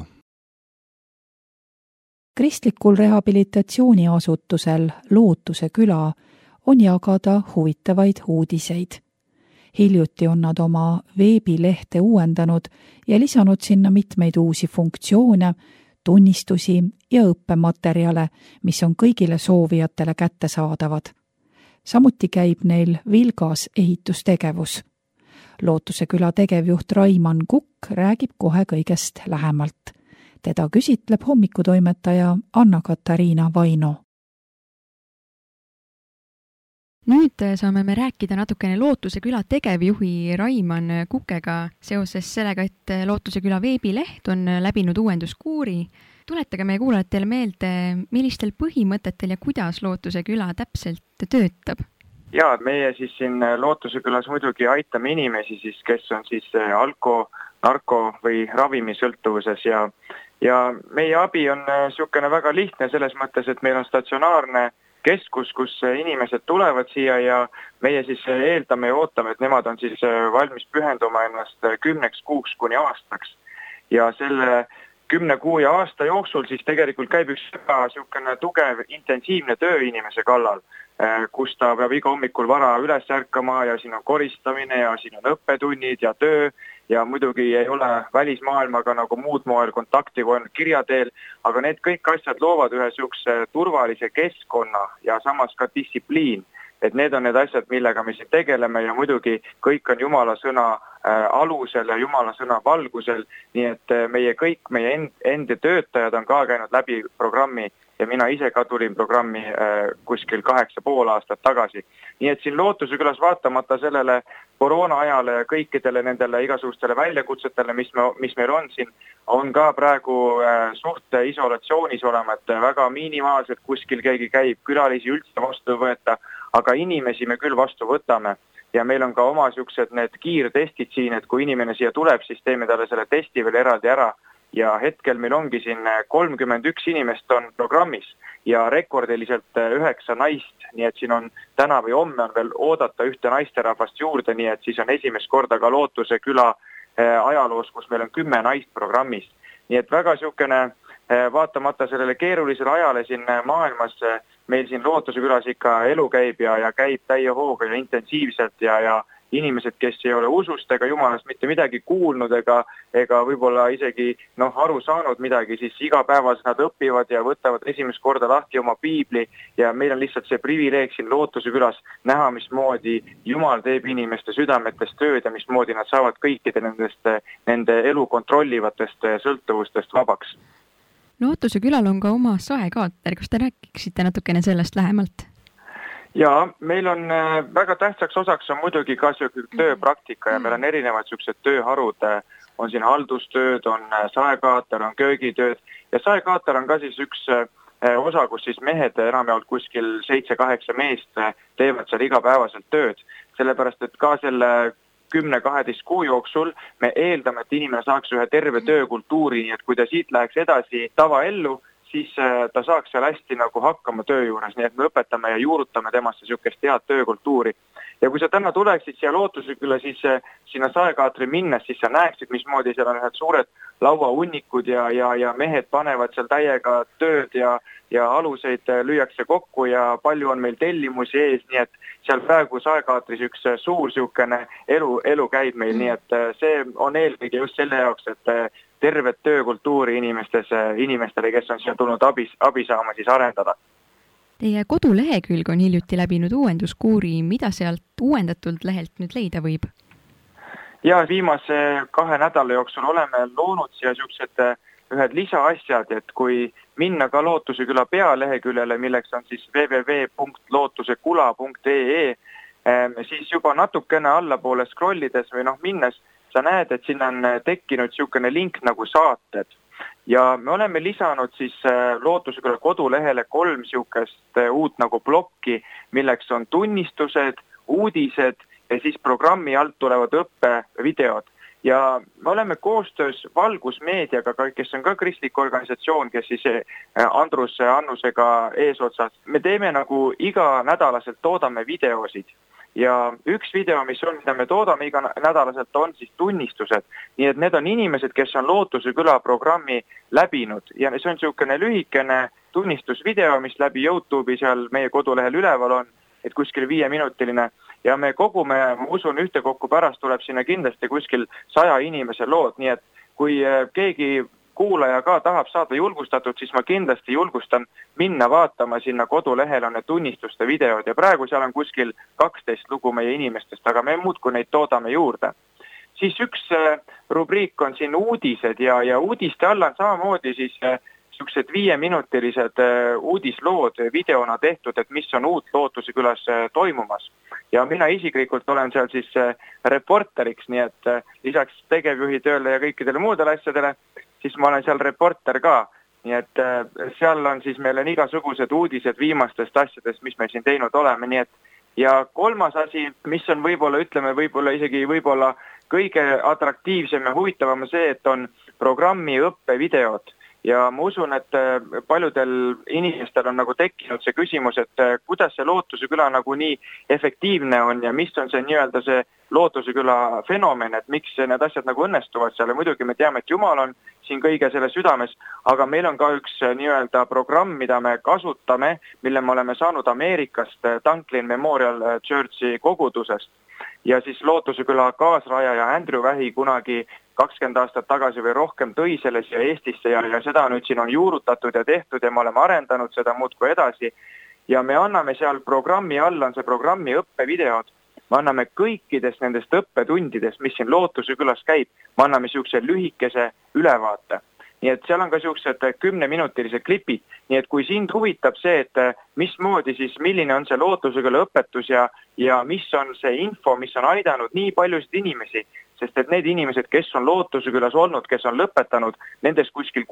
B: Kristlikul rehabilitatsiooniasutusel Lootuse küla on jagada huvitavaid uudiseid. Hiljuti on nad oma veebilehte uuendanud ja lisanud sinna mitmeid uusi funktsioone, tunnistusi ja õppematerjale, mis on kõigile soovijatele kättesaadavad. Samuti käib neil vilgas ehitustegevus. Lootuse küla tegevjuht Raimann Kukk räägib kohe kõigest lähemalt. Teda küsitleb hommikutoimetaja Anna-Katariina Vaino.
E: Nüüd saame me rääkida natukene Lootuse küla tegevjuhi Raimann Kukega seoses sellega, et Lootuse küla veebileht on läbinud uuenduskuuri. Tuletage meie kuulajatele meelde, millistel põhimõtetel ja kuidas Lootuse küla täpselt töötab?
K: Ja, meie siis siin Lootuse külas muidugi aitame inimesi, siis, kes on siis alko, narko või ravimisõltuvuses ja meie abi on niisugune väga lihtne selles mõttes, et meil on statsionaarne keskus, kus inimesed tulevad siia ja meie siis eeldame ja ootame, et nemad on siis valmis pühenduma ennast 10 kuuks kuni aastaks. Ja selle 10 kuu ja aasta jooksul, siis tegelikult käib üks väga niisugune tugev, intensiivne töö inimese kallal, kus ta peab iga hommikul vara üles ärkama ja siin on koristamine ja siin on õppetunnid ja töö ja muidugi ei ole välismaailmaga nagu muud moel kontakti kui ainult kirja teel, aga need kõik asjad loovad ühe niisuguse turvalise keskkonna ja samas ka distsipliin. Et need on need asjad, millega me siin tegeleme ja muidugi kõik on Jumala sõna alusel ja Jumala sõna valgusel, nii et meie endi töötajad on ka käinud läbi programmi ja mina ise ka tulin programmi kuskil 8,5 aastat tagasi. Nii et siin Lootuse külas vaatamata sellele koroona ajale ja kõikidele nendele igasugustele väljakutsetele, mis meil on siin, on ka praegu suht isolatsioonis olema, et väga minimaalselt kuskil keegi käib, külalisi üldse vastu võeta, aga inimesi me küll vastu võtame. Ja meil on ka oma siuksed need kiirtestid siin, et kui inimene siia tuleb, siis teeme talle selle testi veel eraldi ära. Ja hetkel meil ongi siin 31 inimest on programmis ja rekordiliselt 9 naist, nii et siin on täna või homme on veel oodata ühte naisterahvast juurde, nii et siis on esimest korda ka Lootuse küla ajaloos, kus meil on 10 naist programmis. Nii et väga siukene vaatamata sellele keerulisele ajale siin maailmas meil siin Lootuse külas ikka elu käib ja käib täie hooga ja intensiivselt ja inimesed, kes ei ole usust ega Jumalast mitte midagi kuulnud ega võib-olla isegi aru saanud midagi, siis igapäevaselt nad õpivad ja võtavad esimest korda lahti oma piibli ja meil on lihtsalt see privileeg siin Lootuse külas näha, mismoodi Jumal teeb inimeste südametest tööd ja mismoodi nad saavad kõikide nende elu kontrollivatest sõltuvustest vabaks.
E: Lootuse külal on ka oma saekaater, kas te rääkiksite natukene sellest lähemalt?
K: Ja meil on väga tähtsaks osaks on muidugi ka tööpraktika ja meil on erinevad siuksed tööharud, on siin haldustööd, on saekaater, on köögitööd ja saekaater on ka siis üks osa, kus siis mehed enamjaolt kuskil 7-8 meest teevad seal igapäevaselt tööd, sellepärast et ka selle 10-12 kuu jooksul me eeldame, et inimene saaks ühe terve töökultuuri, nii et kui ta siit läheks edasi tavaellu, siis ta saaks seal hästi nagu hakkama töö juures, nii et me õpetame ja juurutame temasse niisugust head töökultuuri. Ja kui sa täna tuleksid siia Lootuse külla, siis sinna saekaatri minnes, siis sa näeksid, mismoodi seal on ühed suured lauahunnikud ja mehed panevad seal täiega tööd ja aluseid lüüakse kokku ja palju on meil tellimusi ees, nii et seal praegu saekaatris üks suur siukene elu käib meil, nii et see on eelkõige just selle jaoks, et tervet töökultuuri inimestele, kes on siia tulnud abi saama siis arendada.
E: Teie kodulehekülg on hiljuti läbinud uuenduskuuri, mida sealt uuendatult lehelt nüüd leida võib?
K: Ja viimase 2 nädala jooksul oleme loonud siia siuksed ühed lisaasjad, et kui minna ka Lootuse küla pealeheküljele, milleks on siis www.lootusekula.ee, siis juba natukene allapoole scrollides või minnes, sa näed, et siin on tekkinud siukene link nagu saated. Ja me oleme lisanud siis Lootuse küla kodulehele 3 siukest uut nagu blokki, milleks on tunnistused, uudised ja siis programmi alt tulevad õppevideod. Ja me oleme koostöös Valgusmeediaga, kes on ka kristlik organisatsioon, kes siis Andruse Annusega eesotsas. Me teeme nagu iga nädalaselt toodame videosid. Ja üks video, mida me toodame iga nädalaselt, on siis tunnistused. Nii et need on inimesed, kes on Lootuse küla programmi läbinud. Ja see on niisugune lühikene tunnistusvideo, mis läbi YouTube'i seal meie kodulehel üleval on, et kuskil 5-minutiline. Ja me kogume, ma usun, ühtekokku pärast tuleb sinna kindlasti kuskil 100 inimese lood. Nii et kui keegi kuulaja ka tahab saada julgustatud, siis ma kindlasti julgustan minna vaatama sinna kodulehel on need tunnistuste videod ja praegu seal on kuskil 12 lugu meie inimestest, aga me muudkui neid toodame juurde. Siis üks rubriik on siin uudised ja uudiste alla on samamoodi siis siuksed 5-minutilised uudislood videona tehtud, et mis on uut Lootuse külas toimumas. Ja mina isiklikult olen seal siis reporteriks, nii et lisaks tegevjuhi tööle ja kõikidele muudele asjadele, siis ma olen seal reporter ka. Nii et seal on siis meil on igasugused uudised viimastest asjadest, mis me siin teinud oleme. Nii et ja kolmas asi, mis on võib-olla isegi kõige atraktiivsem ja huvitavam see, et on programmi õppevideod. ja ma usun, et paljudel inimestel on nagu tekkinud see küsimus, et kuidas see Lootuse küla nagu nii efektiivne on ja mis on see nii-öelda see Lootuse küla fenomen, et miks need asjad nagu õnnestuvad seal ja muidugi me teame, et Jumal on siin kõige selle südames, aga meil on ka üks nii-öelda programm, mida me kasutame, mille me oleme saanud Ameerikast Dunklin Memorial Churchi kogudusest ja siis Lootuse küla kaasrajaja Andrew Vähi kunagi 20 aastat tagasi või rohkem tõi selle siia Eestisse ja seda nüüd siin on juurutatud ja tehtud ja me oleme arendanud seda muudkui edasi ja me anname seal programmi all, on see programmi õppevideod, me anname kõikidest nendest õppetundidest, mis siin Lootuse külas käib, me anname niisuguse lühikese ülevaate. Nii et seal on ka niisugused 10-minutilised klipid, nii et kui sind huvitab see, et mismoodi siis, milline on see Lootuse küla õpetus ja mis on see info, mis on aidanud nii paljusid inimesi, sest et need inimesed, kes on Lootuse külas olnud, kes on lõpetanud, nendest kuskil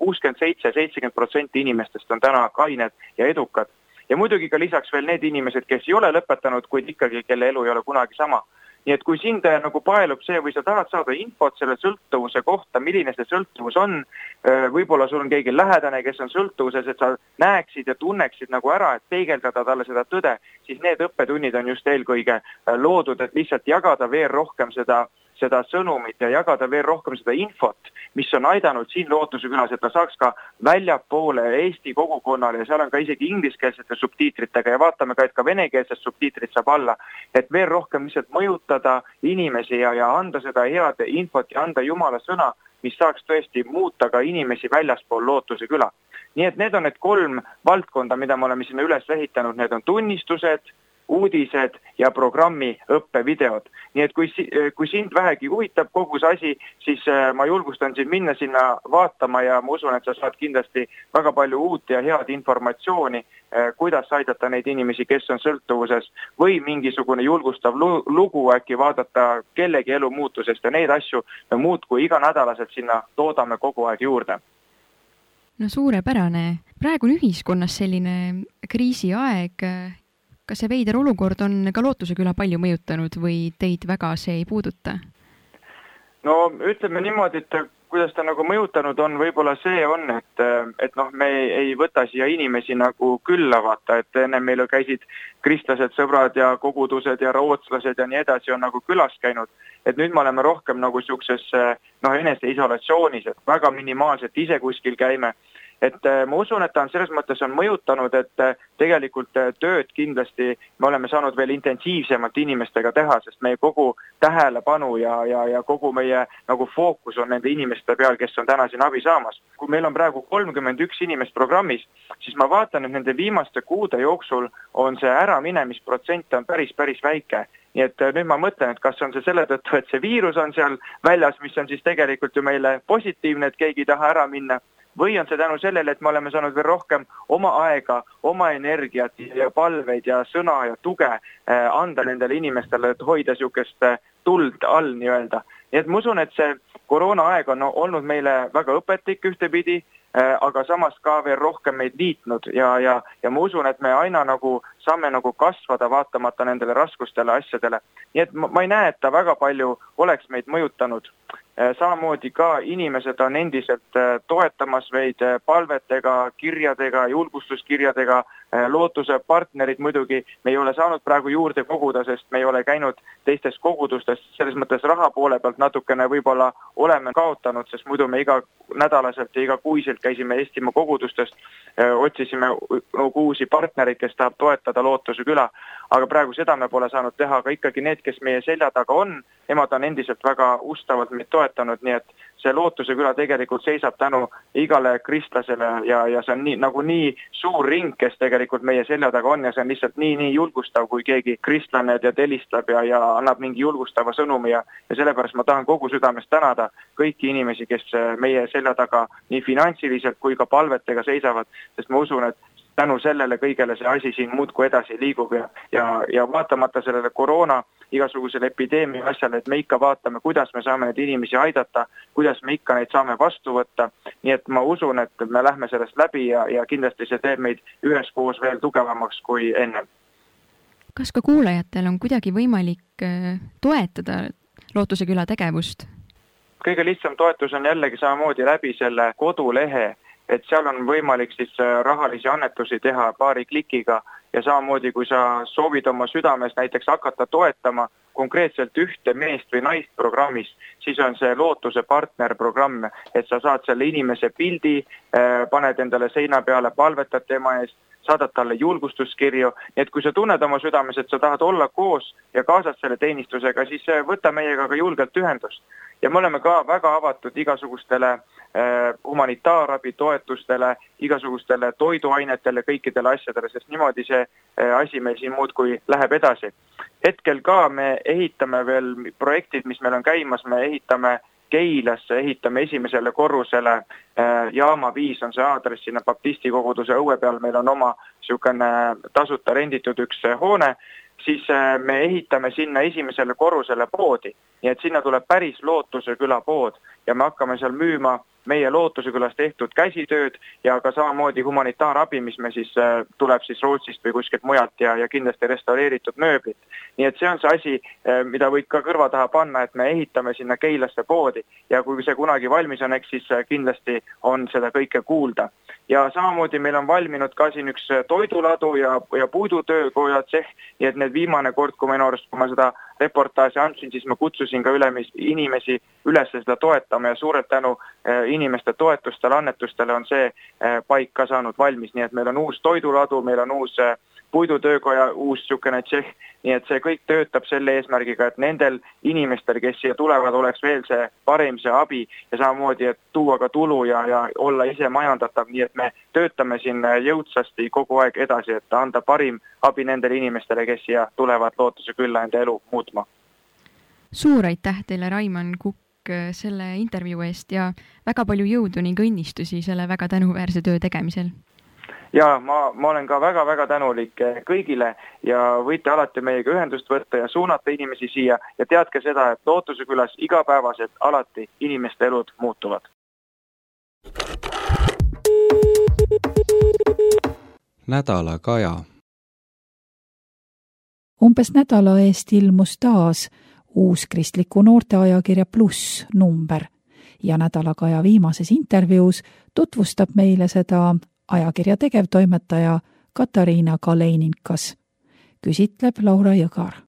K: 67-70% inimestest on täna kained ja edukad. Ja muidugi ka lisaks veel need inimesed, kes ei ole lõpetanud, kuid ikkagi, kelle elu ei ole kunagi sama. Nii et kui sind nagu paelub see või sa tahad saada infot selle sõltuvuse kohta, milline see sõltuvus on, võib-olla sul on keegi lähedane, kes on sõltuvuses, et sa näeksid ja tunneksid nagu ära, et peegeldada talle seda tõde, siis need õppetunnid on just eelkõige loodud, et lihtsalt jagada veel rohkem seda sõnumit ja jagada veel rohkem seda infot, mis on aidanud siin Lootuse külas, et ta saaks ka väljapoole Eesti kogukonnale ja seal on ka isegi ingliskeelsete subtiitritega ja vaatame ka, et ka venekeelsed subtiitrid saab alla, et veel rohkem lihtsalt mõjutada inimesi ja anda seda head infot ja anda Jumala sõna, mis saaks tõesti muuta ka inimesi väljaspool Lootuse küla. Nii et need on need 3 valdkonda, mida me oleme sinna üles ehitanud, need on tunnistused, uudised ja programmi õppevideod. Nii et kui sind vähegi huvitab kogu see asi, siis ma julgustan sind minna sinna vaatama ja ma usun, et sa saad kindlasti väga palju uut ja head informatsiooni, kuidas aidata neid inimesi, kes on sõltuvuses või mingisugune julgustav lugu äkki vaadata kellegi elu muutusest ja neid asju me muudkui iganädalaselt sinna toodame kogu aeg juurde.
E: No suurepärane. Praegu on ühiskonnas selline kriisiaeg. Kas see veider olukord on ka Lootuse küla palju mõjutanud või teid väga see ei puuduta?
K: No ütleme niimoodi, et kuidas ta nagu mõjutanud on, võib-olla see on, et me ei võta siia inimesi nagu külla vaata, et enne meil käisid kristlased, sõbrad ja kogudused ja rootslased ja nii edasi on nagu külas käinud. Et nüüd me oleme rohkem nagu siukses enese isolatsioonis, et väga minimaalselt ise kuskil käime. Et ma usun, et ta on selles mõttes on mõjutanud, et tegelikult tööd kindlasti me oleme saanud veel intensiivsemalt inimestega teha, sest meie kogu tähelepanu ja kogu meie nagu fookus on nende inimeste peal, kes on täna siin abi saamas. Kui meil on praegu 31 inimest programmis, siis ma vaatan, et nende viimaste kuude jooksul on see äraminemisprotsent on päris väike. Nii et nüüd ma mõtlen, et kas on see selle tõttu, et see viirus on seal väljas, mis on siis tegelikult ju meile positiivne, et keegi ei taha ära minna, või on see tänu sellele, et me oleme saanud veel rohkem oma aega, oma energiat ja palveid ja sõna ja tuge anda nendele inimestele, et hoida niisugust tuld all nii-öelda. Nii et ma usun, et see koroonaaeg on olnud meile väga õpetlik ühtepidi, aga samas ka veel rohkem meid liitnud ja ma usun, et me aina nagu saame nagu kasvada vaatamata nendele raskustele asjadele. Nii et ma ei näe, et ta väga palju oleks meid mõjutanud. Samamoodi ka inimesed on endiselt toetamas meid palvetega, kirjadega, julgustuskirjadega, Lootuse partnerid muidugi. Me ei ole saanud praegu juurde koguda, sest me ei ole käinud teistes kogudustes. Selles mõttes raha poole pealt natukene võib-olla oleme kaotanud, sest muidu me iga nädalaselt ja iga kuiselt käisime Eestimaa kogudustest, otsisime uusi partnereid, kes tahab toetada Lootuse küla. Aga praegu seda me pole saanud teha, aga ikkagi need, kes meie selja taga on, nemad on endiselt väga ustavalt meid toetanud, nii et see Lootuse küla tegelikult seisab tänu igale kristlasele ja see on nii suur ring, kes tegelikult meie selja taga on ja see on lihtsalt nii julgustav, kui keegi kristlane tead helistab ja annab mingi julgustava sõnumi ja sellepärast ma tahan kogu südamest tänada kõiki inimesi, kes meie selja taga nii finantsiliselt kui ka palvetega seisavad, sest ma usun, et tänu sellele kõigele see asi siin muudkui edasi liigub ja vaatamata sellele koroona igasugusele epideemia asjale, et me ikka vaatame, kuidas me saame neid inimesi aidata, kuidas me ikka neid saame vastu võtta. Nii et ma usun, et me lähme sellest läbi ja kindlasti see teeb meid üheskoos veel tugevamaks kui enne.
E: Kas ka kuulajatel on kuidagi võimalik toetada Lootuse küla tegevust?
K: Kõige lihtsam toetus on jällegi samamoodi läbi selle kodulehe, et seal on võimalik siis rahalisi annetusi teha paari klikiga ja samamoodi, kui sa soovid oma südames näiteks hakata toetama konkreetselt ühte meest või naist programmis, siis on see Lootuse partner programm, et sa saad selle inimese pildi, paned endale seina peale, palvetad tema eest, saadad talle julgustuskirju, nii et kui sa tunned oma südames, et sa tahad olla koos ja kaasad selle teenistusega, siis võta meiega ka julgelt ühendust. Ja me oleme ka väga avatud igasugustele humanitaarabi toetustele, igasugustele toiduainetele, kõikidele asjadele, sest niimoodi see asi meil siin muudkui läheb edasi. Hetkel ka me ehitame veel projektid, mis meil on käimas, me ehitame Keilasse, ehitame esimesele korrusele, Jaama 5 on see aadress sinna baptisti koguduse õue peal, meil on oma niisugune tasuta renditud üks hoone, siis me ehitame sinna esimesele korrusele poodi, nii et sinna tuleb päris Lootuse küla pood ja me hakkame seal müüma meie Lootuse külas tehtud käsitööd ja ka samamoodi humanitaarabi, mis me siis tuleb siis Rootsist või kuskilt mujalt ja kindlasti restaureeritud mööblit. Nii et see on see asi, mida võid ka kõrva taha panna, et me ehitame sinna Keilasse poodi ja kui see kunagi valmis on, eks siis kindlasti on seda kõike kuulda. Ja samamoodi meil on valminud ka siin üks toiduladu ja puidutöökoja tseh, nii et need viimane kord, kui ma seda reportaasi andsin, siis ma kutsusin ka inimesi üles seda toetama ja suurelt tänu inimeste toetustele, annetustele on see paik ka saanud valmis, nii et meil on uus toiduladu, meil on uus puidutöökoja, uus niisugune tseh, nii et see kõik töötab selle eesmärgiga, et nendel inimestel, kes siia tulevad, oleks veel see parem see abi ja samamoodi, et tuua ka tulu ja olla ise majandatav, nii et me töötame siin jõudsasti kogu aeg edasi, et anda parim abi nendele inimestele, kes siia tulevad Lootuse külla enda elu muutma.
E: Suur aitäh teile, Raimond Kukk, selle intervjuu eest ja väga palju jõudu ning õnnistusi selle väga tänuväärse töö tegemisel.
K: Ja ma olen ka väga-väga tänulik kõigile ja võite alati meiega ühendust võtta ja suunata inimesi siia ja teadke seda, et Lootuse külas igapäevaselt alati inimeste elud muutuvad.
A: Nädala Kaja.
B: Umbes nädala eest ilmus taas uus kristliku noorteajakirja Pluss number ja Nädala Kaja viimases intervjuus tutvustab meile seda ajakirja tegevtoimetaja Katariina Kaleininkas. Küsitleb Laura Jõgar.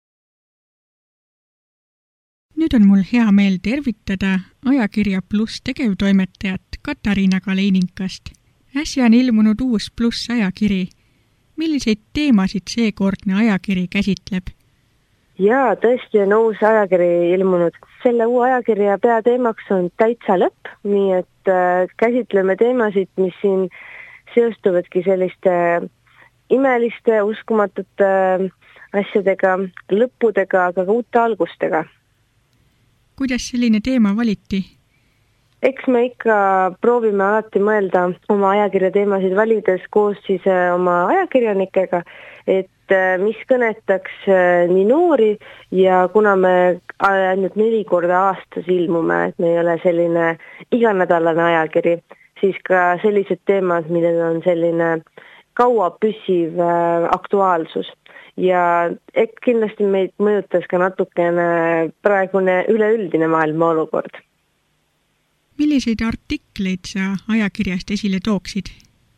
I: Nüüd on mul hea meel tervitada ajakirja Pluss tegevtoimetajat Katariina Kaleininkast. Äsja on ilmunud uus Pluss ajakiri. Milliseid teemasid seekordne ajakiri käsitleb?
H: Jaa, tõesti on uus ajakiri ilmunud. Selle uue ajakirja peateemaks on täitsa lõpp, nii et käsitleme teemasid, mis siin seostuvadki selliste imeliste, uskumatute asjadega, lõppudega, aga ka uute algustega.
I: Kuidas selline teema valiti?
H: Eks me ikka proovime alati mõelda oma ajakirja teemasid valides koos siis oma ajakirjanikega, et mis kõnetaks nii noori ja kuna me ainult 4 korda aastas ilmume, et me ei ole selline iganädalane ajakiri, siis ka sellised teemad, millel on selline kaua püsiv aktuaalsus. Ja kindlasti meid mõjutas ka natukene praegune üleüldine maailma olukord.
I: Milliseid artikleid sa ajakirjast esile tooksid?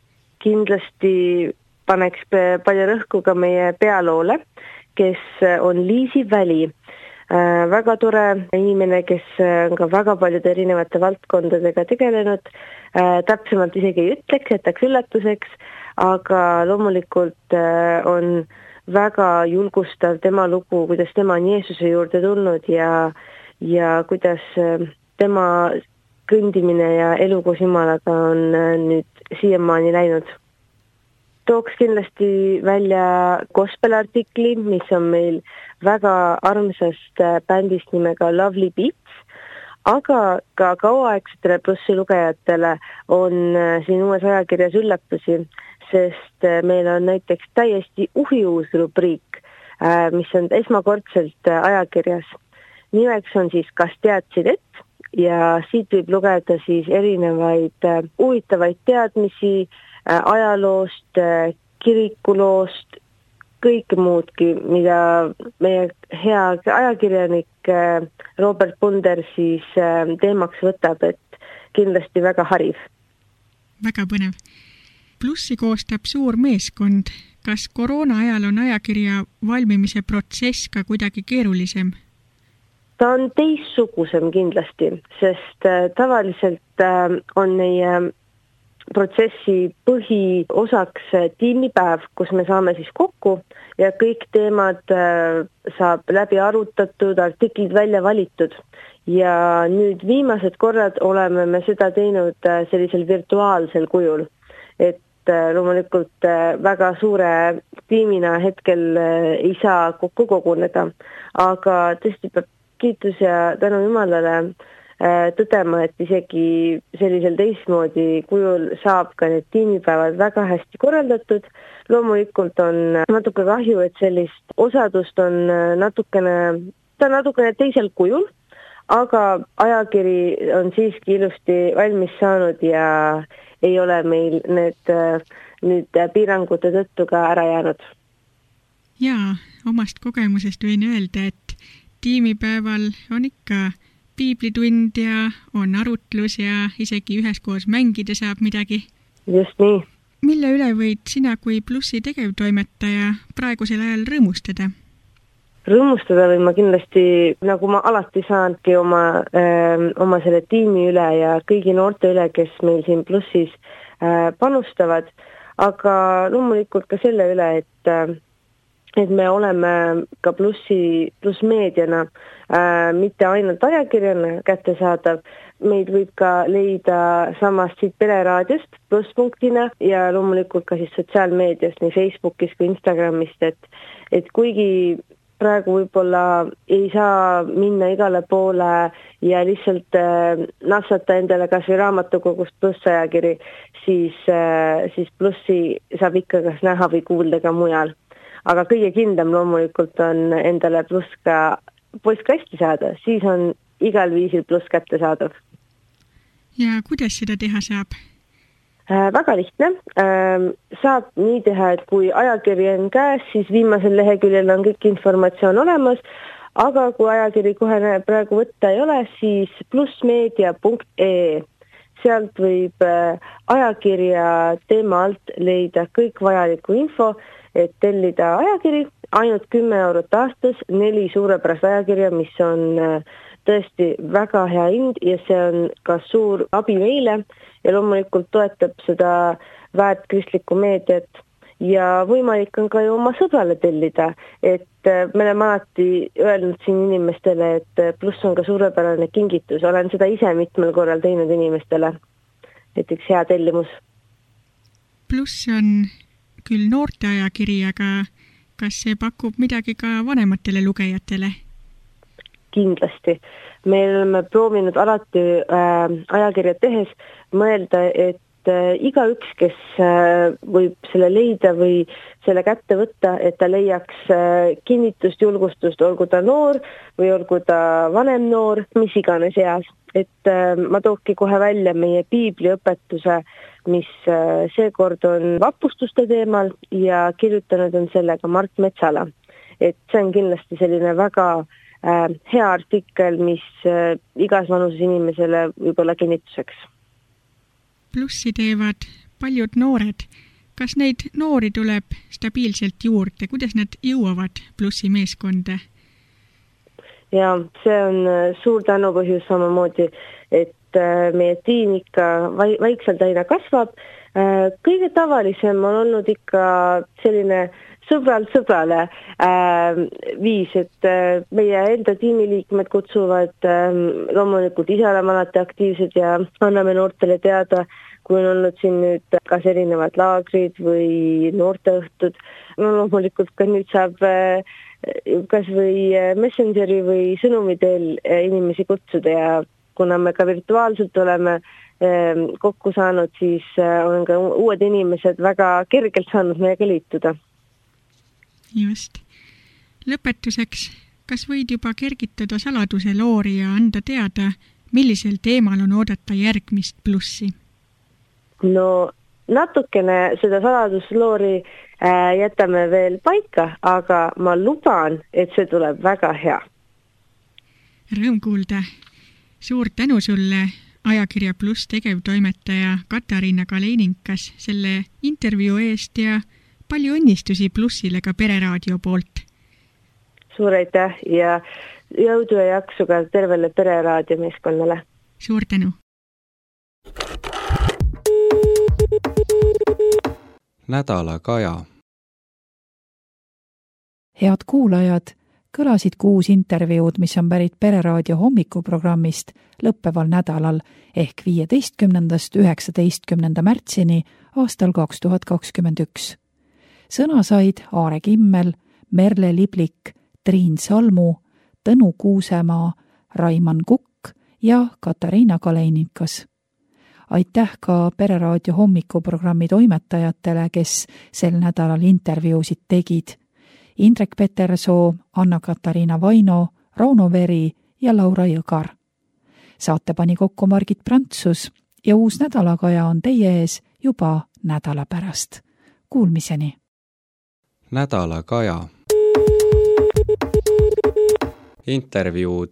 H: Kindlasti paneks palju rõhku ka meie pealoole, kes on Liisi Väli. Väga tore inimene, kes on ka väga paljude erinevate valdkondadega tegelenud. Täpsemalt isegi ei ütleks, jätaks üllatuseks, aga loomulikult on väga julgustav tema lugu, kuidas tema on Jeesuse juurde tulnud ja kuidas tema kõndimine ja elu koos Jumalaga on nüüd siiamaani läinud. Tooks kindlasti välja gospelartikli, mis on meil väga armsast bändist nimega Lovely Beats, aga ka kauaaegsetele Plussi lugejatele on siin uues ajakirjas üllatusi, sest meil on näiteks täiesti uhiuus rubriik, mis on esmakordselt ajakirjas. Nimeks on siis Kas teadsid et? Ja siit võib lugeda siis erinevaid huvitavaid teadmisi ajaloost, kirikuloost, kõike muudki, mida meie hea ajakirjanik Robert Punder siis teemaks võtab, et kindlasti väga hariv.
I: väga põnev. Plussi koostab suur meeskond. Kas koroona ajal on ajakirja valmimise protsess ka kuidagi keerulisem?
H: Ta on teissugusem kindlasti, sest tavaliselt on meie protsessi põhiosaks tiimipäev, kus me saame siis kokku ja kõik teemad saab läbi arutatud, artiklid välja valitud. Ja nüüd viimased korrad oleme me seda teinud sellisel virtuaalsel kujul, et loomulikult väga suure tiimina hetkel ei saa kokku koguneda, aga tõesti peab kiitus ja tänu Jumalale tõdema, et isegi sellisel teistmoodi kujul saab ka need tiimipäevad väga hästi korraldatud. Loomulikult on natuke kahju, et sellist osadust on natukene teisel kujul, aga ajakiri on siiski ilusti valmis saanud ja ei ole meil nüüd piirangute tõttu ka ära jäänud.
I: Jaa, omast kogemusest võin öelda, et tiimipäeval on ikka piiblitund ja on arutlus ja isegi üheskoos mängida saab midagi.
H: Just nii.
I: Mille üle võid sina kui Plussi tegevtoimetaja praegusel ajal rõõmustada?
H: Rõõmustada võin ma kindlasti, nagu ma alati saangi oma selle tiimi üle ja kõigi noorte üle, kes meil siin Plussis panustavad, aga loomulikult ka selle üle, et me oleme ka Pluss meediana mitte ainult ajakirjana kättesaadav, meid võib ka leida samast siit Pereraadiost Pluss.ina ja loomulikult ka siis sotsiaalmeediast, nii Facebookis kui Instagramist, et kuigi praegu võib-olla ei saa minna igale poole ja lihtsalt nassata endale kas või raamatukogust Pluss ajakiri, siis Plussi saab ikka kas näha või kuulda ka mujal. Aga kõige kindlam loomulikult on endale Pluss ka postkasti saada, siis on igal viisil Pluss kättesaadav.
I: Ja kuidas seda teha saab?
H: Väga lihtne. Saab nii teha, et kui ajakiri on käes, siis viimasel leheküljel on kõik informatsioon olemas, aga kui ajakiri kohe praegu võtta ei ole, siis plussmeedia.ee. Sealt võib ajakirja teema alt leida kõik vajaliku info, et tellida ajakiri, ainult 10 eurot aastas, 4 suurepärast ajakirja, mis on tõesti väga hea hind ja see on ka suur abi meile ja loomulikult toetab seda väärt kristlikku meediat ja võimalik on ka ju oma sõbrale tellida, et me oleme alati öelnud siin inimestele, et Pluss on ka suurepärane kingitus, olen seda ise mitmel korral teinud inimestele, et üks hea tellimus.
I: Pluss on küll noorte ajakiri, aga kas see pakub midagi ka vanematele lugejatele?
H: Kindlasti. Me oleme proovinud alati ajakirja tehes mõelda, et igaüks, kes võib selle leida või selle kätte võtta, et ta leiaks kinnitust, julgustust, olgu ta noor või olgu ta vanem noor, mis iganes eas. Et ma tooki kohe välja meie piibliõpetuse, mis seekord on vapustuste teemal ja kirjutanud on sellega Mart Metsala. Et see on kindlasti selline väga hea artikkel, mis igas vanuses inimesele võib olla kinnituseks.
I: Plussi teevad paljud noored. Kas neid noori tuleb stabiilselt juurde? Kuidas nad jõuavad Plussi meeskonda?
H: Ja see on suur tänupõhjus samamoodi, et meie tiim ikka vaikselt aina kasvab. Kõige tavalisem on olnud ikka selline sõbralt sõbrale viis, et meie enda tiimiliikmed kutsuvad, loomulikult ise oleme alati aktiivsed ja anname noortele teada, kui on olnud siin nüüd kas erinevad laagrid või noorteõhtud. No loomulikult ka nüüd saab kas või Messengeri või sõnumi teel inimesi kutsuda ja kuna me ka virtuaalselt oleme kokku saanud, siis on ka uued inimesed väga kergelt saanud meiega liituda.
I: Just. Lõpetuseks, kas võid juba kergitada saladuse loori ja anda teada, millisel teemal on oodata järgmist Plussi?
H: No natukene seda saladusloori jätame veel paika, aga ma luban, et see tuleb väga hea.
I: Rõõm kuulda. Suur tänu sulle ajakirja Pluss tegevtoimetaja Katariina Kaleininkas selle intervjuu eest ja palju õnnistusi Plussile ka Pereraadio poolt.
H: Suur aitäh ja jõudu ja jaksu ka tervele Pereraadio meeskonnale.
I: Suur tänu!
A: Nädala kaja.
B: Head kuulajad, kõlasid 6 intervjuud, mis on pärit Pereraadio hommikuprogrammist lõppeval nädalal ehk 15.–19. märtsini aastal 2021. Sõna said Aare Kimmel, Merle Liblik, Triin Salmu, Tõnu Kuusemaa, Raimann Kukk ja Katariina Kaleininkas. Aitäh ka Pereraadio hommikuprogrammi toimetajatele, kes sel nädalal intervjuusid tegid. Indrek Petersoo, Anna-Katariina Vaino, Rauno Veri ja Laura Jõgar. Saate pani kokku Margit Prantsus ja uus nädalakaja on teie ees juba nädala pärast. Kuulmiseni!
A: Nädala kaja. Intervjuud.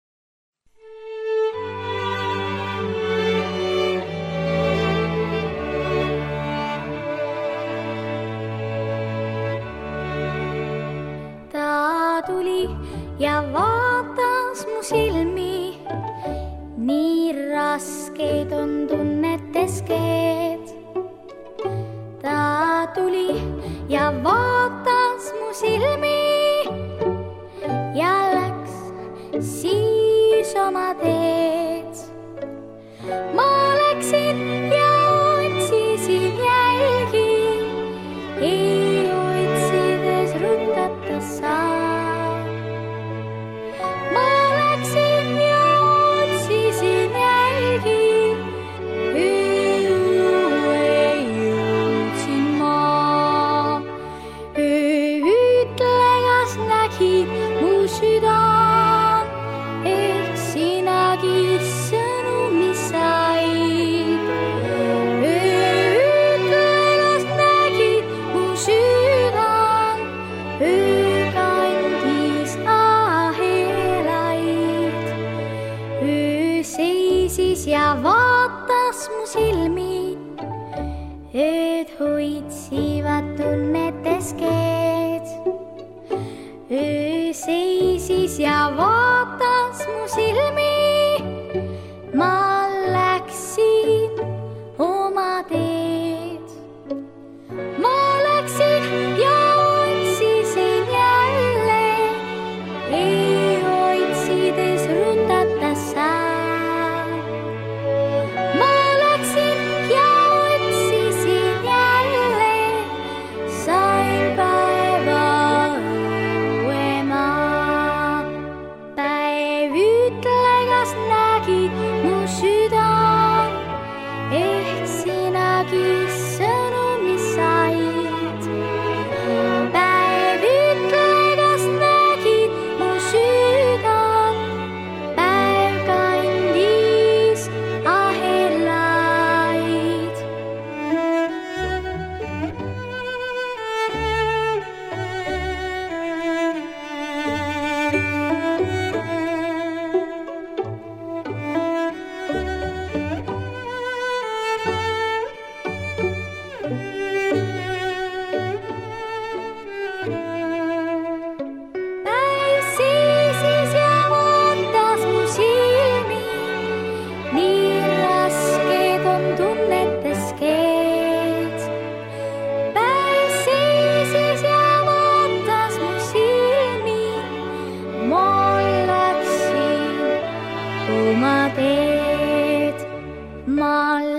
L: Ta tuli ja vaatas mu silmi, nii raskeid on tunnetes keed. Ta tuli ja vaatas mu silmi ja läks siis oma teed. Ma läksin ja otsisin jälgi, ei otsides rutata saa. Ma läksin ja otsisin jälgi, ei jõudsin ma. Ütlegas nägid mu südam, ehk sinagi sõnumi said. Ütlegas nägid mu südam, öökandis ahelaid. Öö seisis ja vaatas mu silmi, ööd hoitsivad tunnetes keed. Öö seisis ja vaatas mu silmi, ma läksin oma teed. Ma läksin ja otsisin jälle, ei otsides rutata saa. Ma läksin ja otsisin jälle, sain päeva õuema. Päev ütlegas nägid mu südam, ehk sinagi sõnumi said. Päev ütlegas nägid mu südam, päev kandis ahelaid. Päev seisis ja vaatas mu silmi, nii rasked on tunnetes keed. Päev seisis ja vaatas mu silmi, ma läksin oma teed. Ma